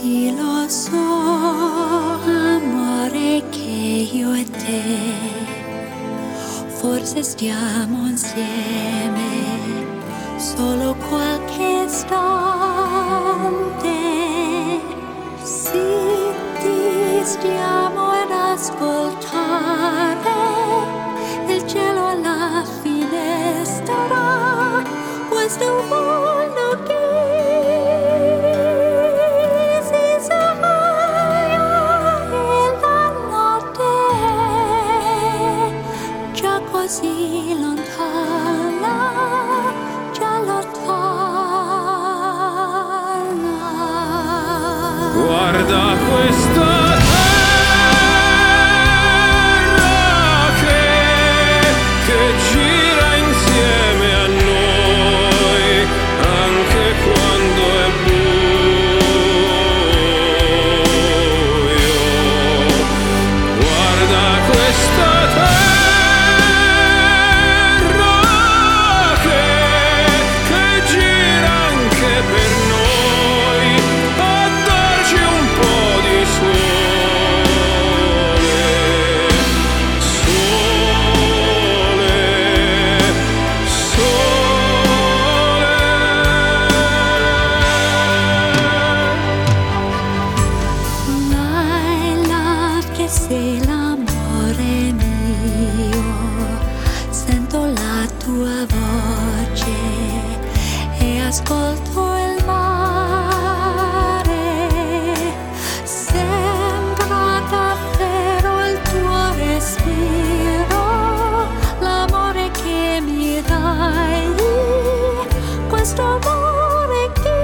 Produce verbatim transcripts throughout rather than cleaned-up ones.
Sì, lo so, amore, che io e te forse stiamo insieme solo qualche istante. Sì, ti stiamo ad ascoltare il cielo alla finestra, questo mondo che così lontana, già lontana. Guarda questa terra che, che gira insieme a noi, anche quando è buio. Guarda questa terra sei l'amore mio, sento la tua voce e ascolto il mare. Sembra davvero il tuo respiro, l'amore che mi dai, questo amore che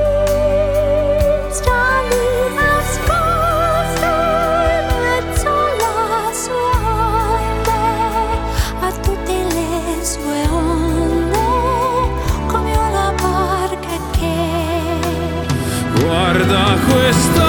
sta lì nascosto in mezzo alla sua onde, a tutte le sue onde, come una barca che guarda questa